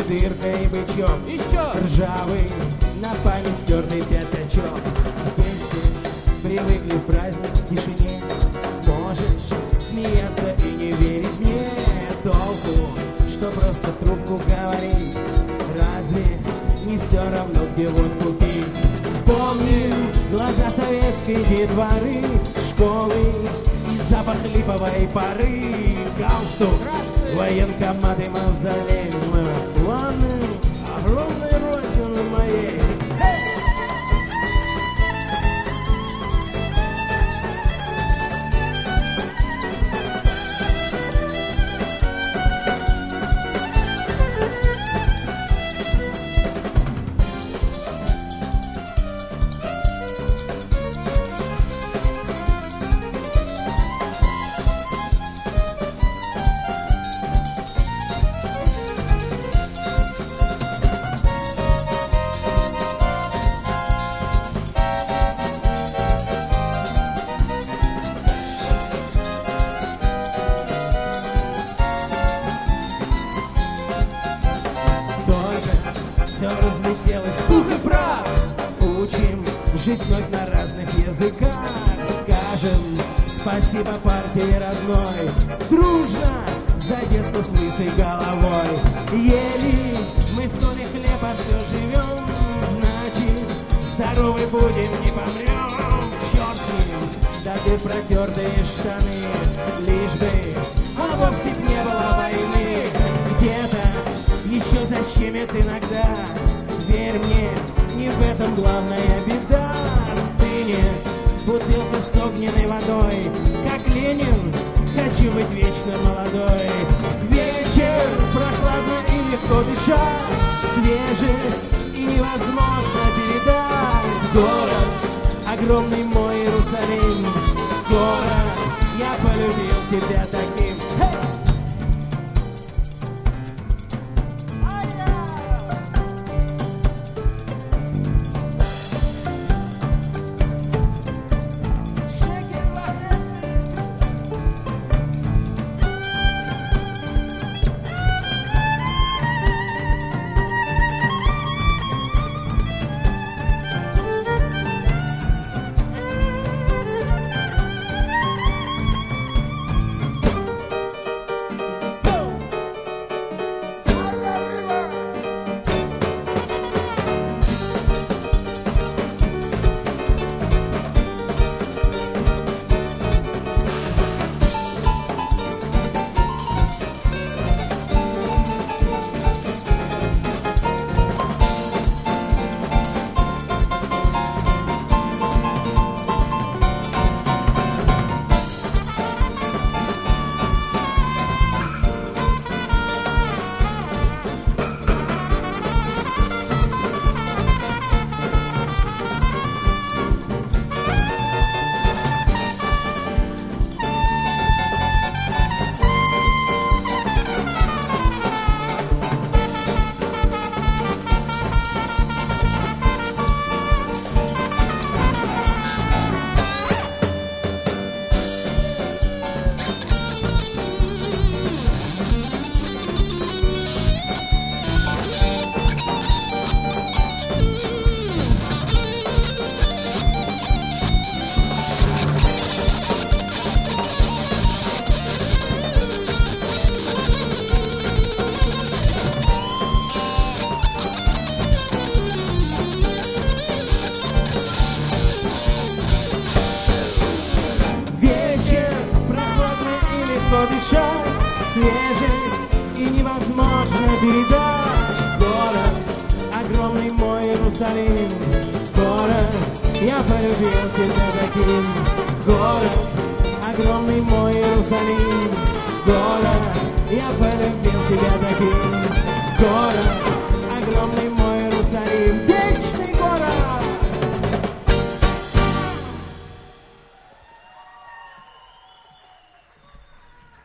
дыркой и бычок. Еще! Ржавый, на память стертый пятачок. Здесь ты привыкли в праздник к тишине. Можешь смеяться и не верить мне. Толку, что просто в трубку говори. Разве не все равно, где водку пить? Вспомни глаза советской детворы, школы и запах липовой поры. Галстук, военкомат и мавзолей. Мы планы огромной родины моей. Все разлетелось, пух и прах. Учим жить вновь на разных языках. Скажем спасибо партии родной. Дружно за детство с лысой головой. Ели мы соль и хлеб, а все живем. Значит, здоровы будем, не помрем. Черт с ним, да ты протертые штаны. Лишь бы, а вовсе б не было войны. Где-то еще защемит иногда. Верь мне, не в этом главная беда. Стынет бутылка с огненной водой. Как Ленин, хочу быть вечно молодой. Вечер, прохладно и легко дышать. Свежесть и невозможно передать. Город, огромный мой Иерусалим. Город, я полюбил тебя таким. Дышать, свежесть и невозможно передать. Город, огромный мой Иерусалим. Город, я полюбил тебя таким. Город, огромный мой Иерусалим. Город, я полюбил тебя таким.